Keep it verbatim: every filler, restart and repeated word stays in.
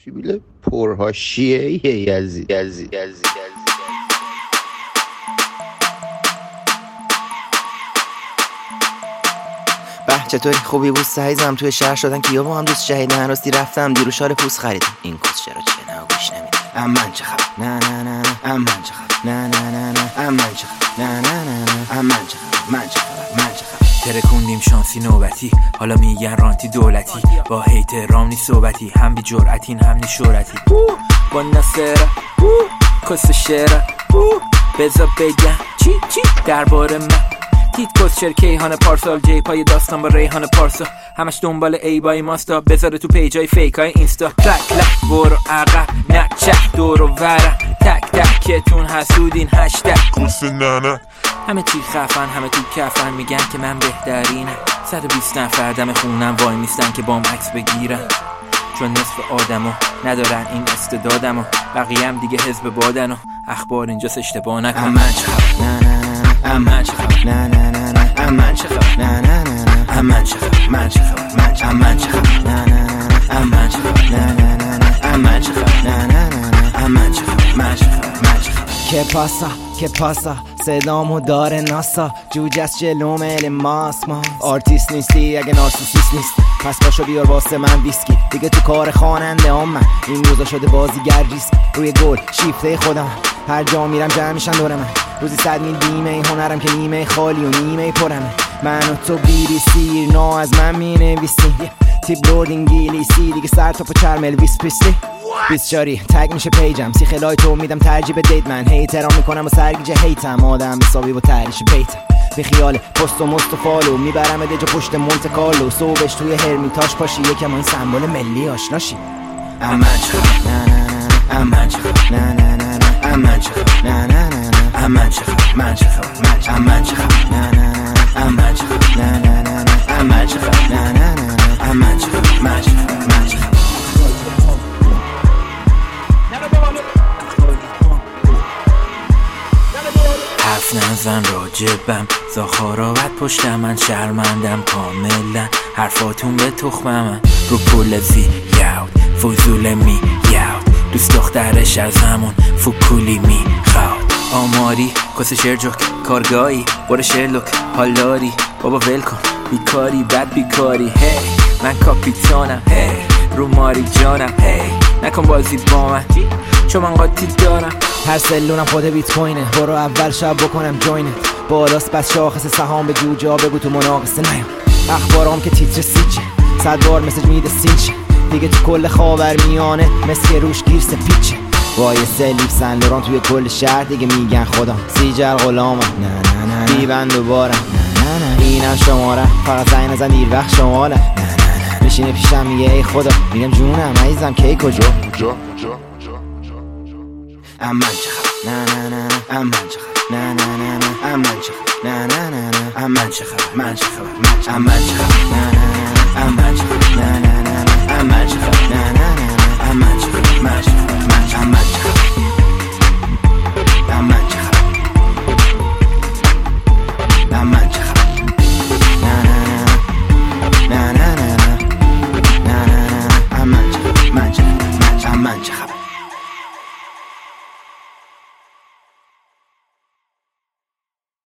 سیبیل پرهاشیه یزی یزی یزی به چطوری؟ خوبی بود سعیزم؟ توی شهر شدن کیا با هم دوست شهیدن؟ راستی رفتم دیرو شال پوست خریدم. این کس چرا چه نه گوش نمیده؟ امن چه خبر؟ نه نه نه نه امن چه خبر؟ نه نه نه نه امن چه خبر؟ نه نه نه نه امن چه خبر؟ من چه خبر؟ من چه خبر؟ ترکوندیم شانسی نوبتی، حالا میگن رانتی دولتی. با هیت رام نی صحبتی، هم بی جرعتین هم نی شورتی. با نصره کس شعره بذار بگم چی چی درباره من. تیت کسچر کیهان پارسال جی پای داستان با ریحان پارسا، همش دنبال ای بای ماستا، بذاره تو پیجای فیک های اینستا. تک لک برو عقب نچه دور و ورم، تک تکتون حسودین هشتگ کس ننه. همه چی خفن همه تو کفن، میگن که من بهترینه. صد و بیست نفر دم خونم وای میستن که بام عکس بگیرن، چون نصف آدمو ندارن این استعدادمو. بقیه هم دیگه حزب بادن و اخبار اینجاست اشتباه نکن. امن چه خبر؟ نه نه نه امن چه خبر؟ نه نه نه نه امن چه خبر؟ نه نه نه نه امن چه خبر؟ من چه خبر؟ من چه امن چه خبر؟ نه نه نه امن چه خبر؟ نه نه نه نه امن چه خبر؟ نه نه نه نه امن چه خبر؟ من چه خبر؟ من چه خبر؟ که پاسا که پاسا صدامو داره ناسا، جوج از جلوم ال ماس ما. آرتیست نیستی اگه نارسیسیست نیست، پس باشو بیار واسه من ویسکی. دیگه تو کار خواننده هم من، این روزا شده بازیگر ریسک. روی گل شیفته خودم، هر جا میرم جمع میشن دور من. روزی صد میل بیمه هنرم که نیمه خالی و نیمه پرمه. من و تو بیری سیر نا از من مینویسی، تیپ لورد انگلیسی دیگه سر تا پا چرم الویس پریسلی. بیست جاری تگ میشه پیجم، سی خلای تو میدم ترجیح به دیت. من هیترام میکنم و سرگیجه هیتم، آدم حسابی با تریش بیتم. به خیال پست و مست و فالو میبرم دجا پشت مونت کارلو. صبحش توی هرمیتاش پاشی یکم این سمبل ملی آشناشی. امن چه خبر؟ نه نه نه امن چه خبر؟ نه نه نه نه امن چه خبر؟ نه نه نه نه امن چه خبر؟ من چه خبر؟ من چه امن چه خبر؟ نه نه نه امن چه خبر؟ نه نه نه نه امن چه خبر؟ نه نه نه امن چه خبر؟ من چه خبر؟ من چه خبر؟ حرف نزن راجبم، زاخاراوت پشت من، شرمندم کاملا. حرفاتون به تخم من، رو پول زی یاود فضول می یاود. دوست دخترش از همون فکولی می خواد. آماری کس شرجوک کارگاهی باره شرلوک حالاری. بابا ول کن بیکاری بد بیکاری. هی من کاپیتانم، هی رو ماری جانم. هی نکن بازی با من چون من قاطی دارم. هر سلونم خود بیت کوینه، برو اول شب بکنم جوینت. بالاست بس شاخص سهام به جوجا بگو تو مناقصه نیام. اخبارام که تیتر سیچه، صد بار مسیج میده سینچه. دیگه تو کل خاور میانه مثل روش گیر سپیچه. وای سلیف سن لوران توی کل شهر دیگه میگن خودم سیجر غلامم. نه نه نه بیبند و بارم. نه نه نه اینم شماره، فقط زنگ نزن دیر وقت شماله. نه نه نه میشینه پیشم میگه ای خدا، میگم جونم عزیزم کی کجا کجا کجا امن چه خبر؟ نه نه نه نه امن چه خبر؟ نه نه نه نه امن چه خبر؟ نه نه نه نه امن چه خبر؟ من چه خبر؟ من چه امن چه خبر؟ نه نه نه نه امن چه خبر؟ نه نه نه نه امن چه خبر؟ نه نه نه نه امن چه خبر؟ من چه